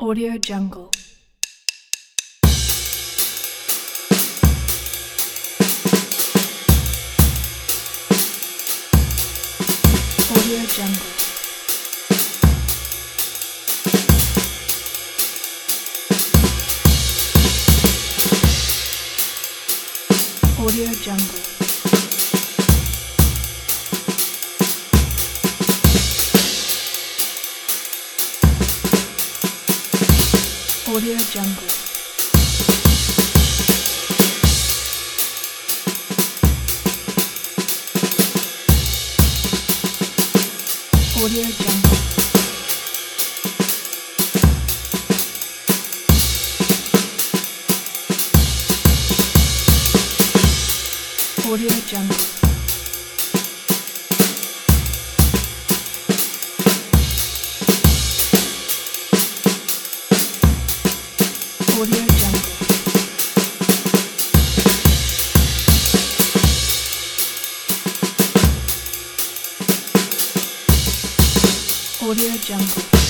Audio Jungle. Audio Jungle. Audio Jungle. Audio Jungle. Audio Jungle. Audio Jungle. Audio Jungle. Audio Jungle.